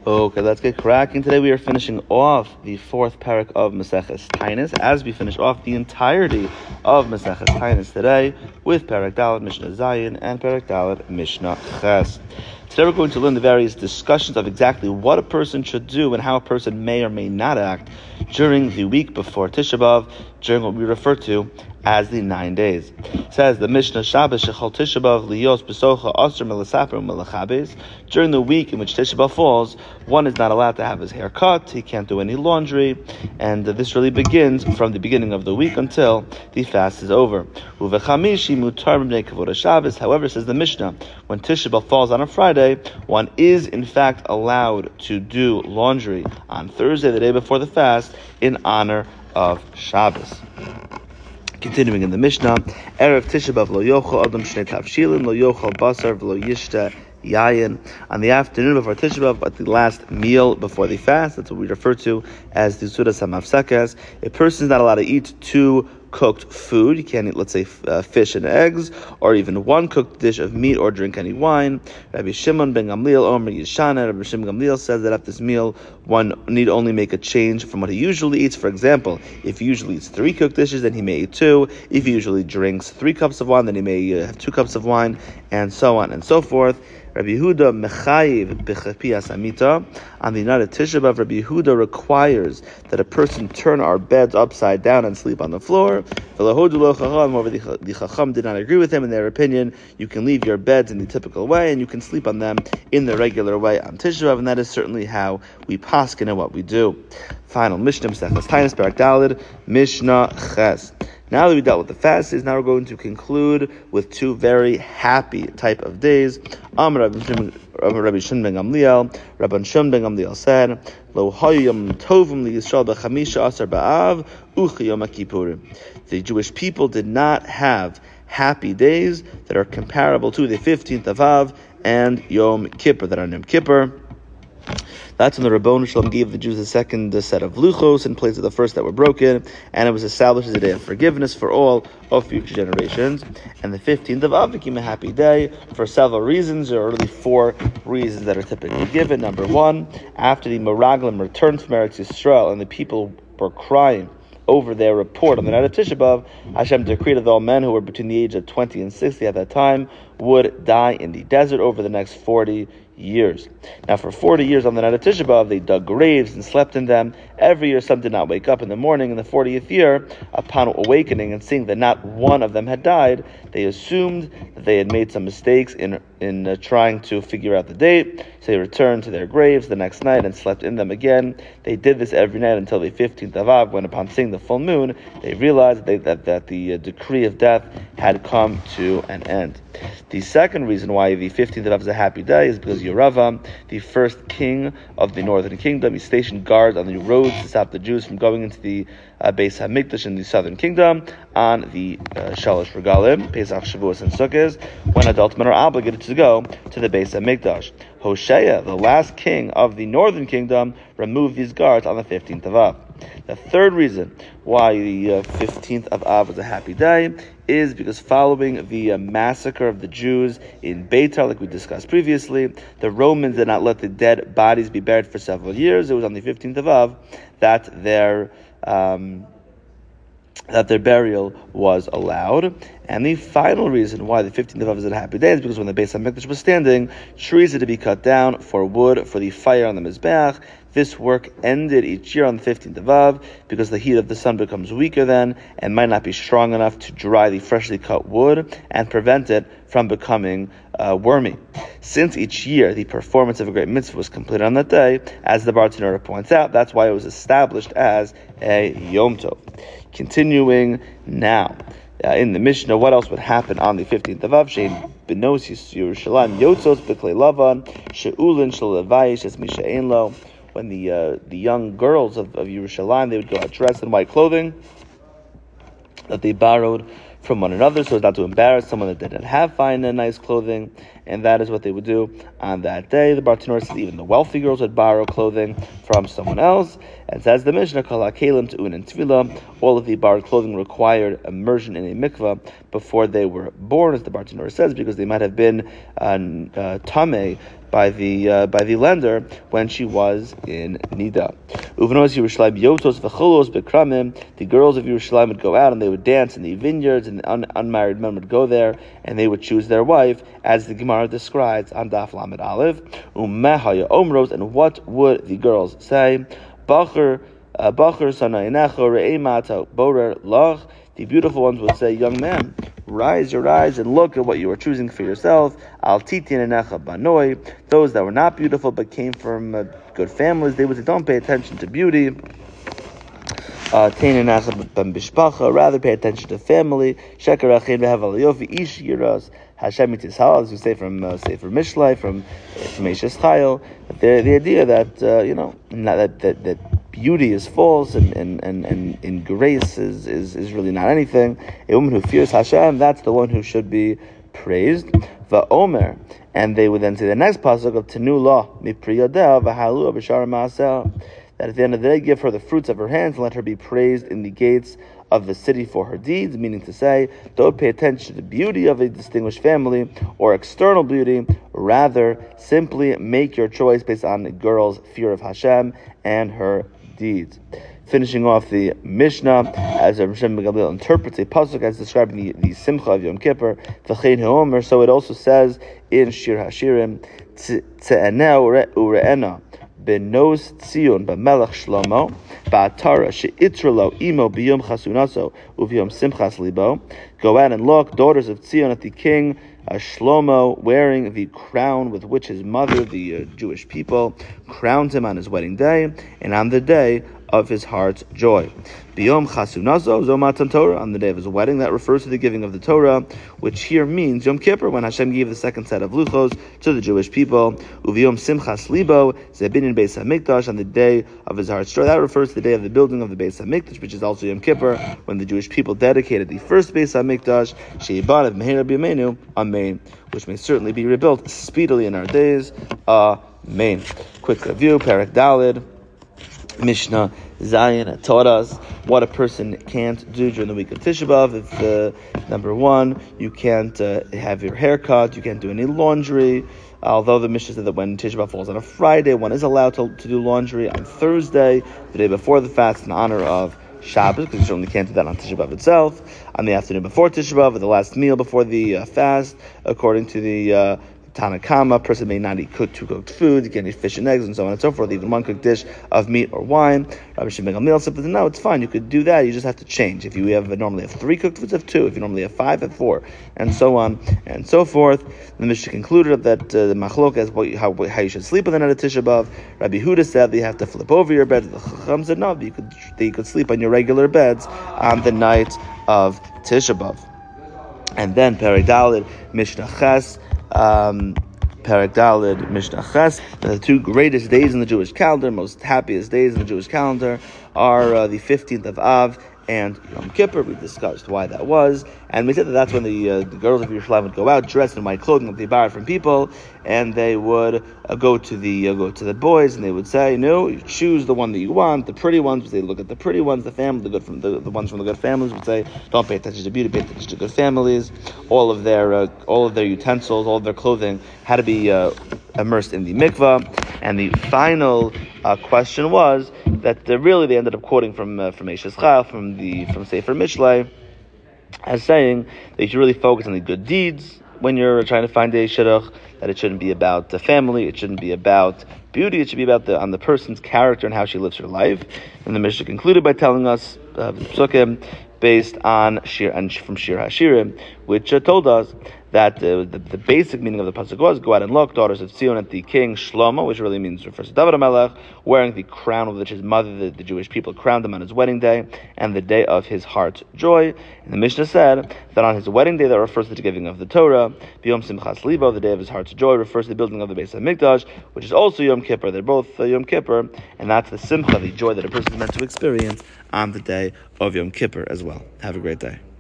Okay, let's get cracking. Today we are finishing off the fourth parak of Maseches Taanis, as we finish off the entirety of Maseches Taanis today with parak Dalet Mishnah Zayin and parak Dalet Mishnah Ches. Today we're going to learn the various discussions of exactly what a person should do and how a person may or may not act during the week before Tisha B'Av, during what we refer to as the 9 days. It says the Mishnah Shabbos Shechol Tisha B'Av Liyos B'Socha Asr Melasaper Melachabes. During the week in which Tisha B'Av falls, one is not allowed to have his hair cut, he can't do any laundry, and this really begins from the beginning of the week until the fast is over. Uvechamishi mutar b'nei kavod Shabbos. However, says the Mishnah, when Tisha B'Av falls on a Friday, one is in fact allowed to do laundry on Thursday, the day before the fast, in honor of Shabbos. Continuing in the Mishnah, Erev Tisha B'Av lo yochel adam shnei tavshilin, lo yochel basar v'lo yishta yayin. On the afternoon before Tisha B'Av, at the last meal before the fast, that's what we refer to as the Sudas HaMafsakas, a person is not allowed to eat two cooked food. You can't eat, let's say, fish and eggs, or even one cooked dish of meat, or drink any wine. Rabbi Shimon ben Gamliel, Omer Yishana, Rabbi Shimon ben Gamliel says that after this meal, one need only make a change from what he usually eats. For example, if he usually eats 3 cooked dishes, then he may eat 2. If he usually drinks 3 cups of wine, then he may have 2 cups of wine, and so on and so forth. Rabbi Yehuda mechayiv b'chapiyas amita. On the night of Tisha B'Av, Rabbi Yehuda requires that a person turn our beds upside down and sleep on the floor. However, the Chacham did not agree with him. In their opinion, you can leave your beds in the typical way and you can sleep on them in the regular way on Tisha B'Av, and that is certainly how we paskin and what we do. Final Mishnah, Maseches Taanis, Parak Daled, Mishnah Ches. Now that we dealt with the fast days, now we're going to conclude with 2 very happy type of days. Rabbi Shimon ben Gamliel. Rabbi Shimon ben Gamliel said, Lo hayom tovim liyisrael b'chamisha asar ba'av uchi yom kippurim. The Jewish people did not have happy days that are comparable to the 15th of Av and Yom Kippur, that are Yom Kippur. That's when the Rabbanu Shalom gave the Jews a second set of luchos in place of the first that were broken, and it was established as a day of forgiveness for all of future generations. And the 15th of Av became a happy day for several reasons. There are really 4 reasons that are typically given. Number 1, after the Meraglim returned from Eretz Yisrael and the people were crying over their report on the night of Tisha B'Av, Hashem decreed that all men who were between the age of 20 and 60 at that time would die in the desert over the next 40 years. Now, for 40 years on the night of Tisha B'Av, they dug graves and slept in them. Every year, some did not wake up in the morning. In the 40th year, upon awakening and seeing that not one of them had died, they assumed that they had made some mistakes in trying to figure out the date. So they returned to their graves the next night and slept in them again. They did this every night until the 15th of Av, when upon seeing the full moon, they realized that the decree of death had come to an end. The second reason why the 15th of Av is a happy day is because Yeravam, the first king of the northern kingdom, he stationed guards on the roads to stop the Jews from going into the Beis HaMikdash in the southern kingdom on the Shalosh Regalim, Pesach, Shavuos, and Sukkot, when adult men are obligated to go to the Beis HaMikdash. Hoshea, the last king of the northern kingdom, removed these guards on the 15th of Av. The third reason why the 15th of Av was a happy day is because following the massacre of the Jews in Beitar, like we discussed previously, the Romans did not let the dead bodies be buried for several years. It was on the 15th of Av that their burial was allowed. And the final reason why the 15th of Av is a happy day is because when the Beis HaMikdash was standing, trees had to be cut down for wood for the fire on the Mizbeach. This work ended each year on the 15th of Av because the heat of the sun becomes weaker then and might not be strong enough to dry the freshly cut wood and prevent it from becoming wormy. Since each year the performance of a great mitzvah was completed on that day, as the Bartanura points out, that's why it was established as a Yom Tov. Continuing now. In the Mishnah, what else would happen on the 15th of Av? Shein benos Yerushalayim yotzos b'klei lavan she'ulin shel levayish es misha ein lo. When the young girls of Yerushalayim, they would go out dressed in white clothing that they borrowed from one another, so as not to embarrass someone that didn't have fine and nice clothing. and that is what they would do on that day. The Bartanura says even the wealthy girls would borrow clothing from someone else, and says the Mishnah, Kol HaKelim Te'un and Tefillah, all of the borrowed clothing required immersion in a mikvah before they were born, as the Bartanura says, because they might have been tameh by the lender when she was in Nida. Uvenos Yerushalayim Yotos v'cholos bekramim. The girls of Yerushalayim would go out and they would dance in the vineyards, and the unmarried men would go there and they would choose their wife, as the Gemara describes on Daf Lamed Aleph. Umehaya Omros, and what would the girls say? Bacher Sanainecho Re'emata Borer Lach. The beautiful ones would say, young man, rise your eyes and look at what you are choosing for yourself. Al titin enecha banoi. Those that were not beautiful but came from good families, they would say, don't pay attention to beauty. Rather pay attention to family. Hashem Yitzhal, as we say from Sefer Mishlei, from Eshes Chayil, the idea that that beauty is false and grace is really not anything. A woman who fears Hashem, that's the one who should be praised. Va'omer, and they would then say the next pasuk of Tenu La Mipri Yodeh V'Halu B'Shar Ma'aseh, that at the end of the day, give her the fruits of her hands and let her be praised in the gates of the city for her deeds, meaning to say, don't pay attention to the beauty of a distinguished family or external beauty, rather simply make your choice based on the girl's fear of Hashem and her deeds. Finishing off the Mishnah, as Rav Shem Gamliel interprets a pasuk as describing the Simcha of Yom Kippur, V'chein Ha'omer, so it also says in Shir HaShirim, Tze'eneh u're'ena, Benos Tzion b'Melech Shlomo ba'Atara she'itra lo imo b'yom chasunaso u'b'yom simchas libo. Go out and look, daughters of Tzion, at the king Shlomo wearing the crown with which his mother, the Jewish people, crowned him on his wedding day and on the day of his heart's joy. B'yom chasunaso zo matan Torah, on the day of his wedding. That refers to the giving of the Torah, which here means Yom Kippur, when Hashem gave the second set of luchos to the Jewish people. Uviyom simchas libo zebinin beis hamikdash, on the day of his heart's joy. That refers to the day of the building of the Beis Hamikdash, which is also Yom Kippur, when the Jewish people dedicated the first Beis Hamikdash, sheibad of mehera b'yameinu, amen, which may certainly be rebuilt speedily in our days, amen. Quick review, Perek Daled, Mishnah Zayin taught us what a person can't do during the week of Tisha B'Av. It's number one, you can't have your hair cut, you can't do any laundry. Although the Mishnah said that when Tisha B'Av falls on a Friday, one is allowed to do laundry on Thursday, the day before the fast, in honor of Shabbos, because you certainly can't do that on Tisha B'Av itself. On the afternoon before Tisha B'Av, the last meal before the fast, according to the Tanakama, a person may not eat two cooked food, you can't eat fish and eggs, and so on and so forth, even one cooked dish of meat or wine. Rabbi Shimon Gamliel said, no, it's fine, you could do that, you just have to change. If you normally have 3 cooked foods, have 2. If you normally have 5, have 4, and so on and so forth. The Mishnah concluded that the machlok is how you should sleep on the night of Tisha B'Av. Rabbi Huda said that you have to flip over your bed. The Chacham said, no, you could sleep on your regular beds on the night of Tisha B'Av. And then Perek Daled, Mishnah Ches, Perek Daled, Mishnah Ches. The 2 greatest days in the Jewish calendar, most happiest days in the Jewish calendar, are the 15th of Av and Yom Kippur. We discussed why that was, and we said that that's when the girls of Yerushalayim would go out dressed in white clothing that they borrowed from people, and they would go to the boys, and they would say, no, you choose the one that you want. The pretty ones, they look at the pretty ones. The family, the ones from the good families would say, don't pay attention to beauty, pay attention to good families. All of their utensils, all of their clothing had to be immersed in the mikvah. And the final question was that really they ended up quoting from Eshes Chayil, from Sefer Mishlei, as saying that you should really focus on the good deeds when you're trying to find a shidduch, that it shouldn't be about the family, it shouldn't be about beauty, it should be about on the person's character and how she lives her life. And the Mishnah concluded by telling us the psukim based on from Shir HaShirim, which told us that the basic meaning of the pasuk was, go out and look, daughters of Tzion, at the king Shlomo, which really refers to David HaMelech, wearing the crown with which his mother, the Jewish people, crowned him on his wedding day, and the day of his heart's joy. And the Mishnah said that on his wedding day, that refers to the giving of the Torah. B'yom Simchas Libo, the day of his heart's joy, refers to the building of the Beis HaMikdash, which is also Yom Kippur. They're both Yom Kippur, and that's the Simcha, the joy that a person is meant to experience on the day of Yom Kippur as well. Have a great day.